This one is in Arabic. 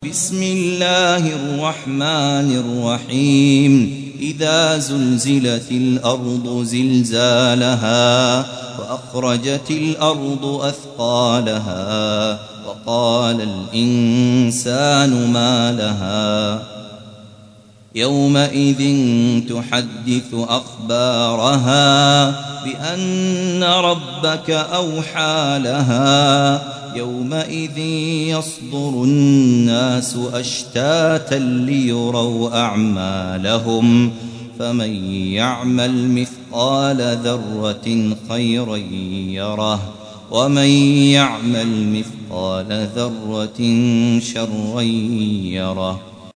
بسم الله الرحمن الرحيم إذا زلزلت الأرض زلزالها وأخرجت الأرض أثقالها وقال الإنسان ما لها يومئذ تحدث أخبارها بأن ربك أوحى لها يومئذ يصدر الناس أشتاتا ليروا أعمالهم فمن يعمل مثقال ذرة خيرا يره ومن يعمل مثقال ذرة شرا يره.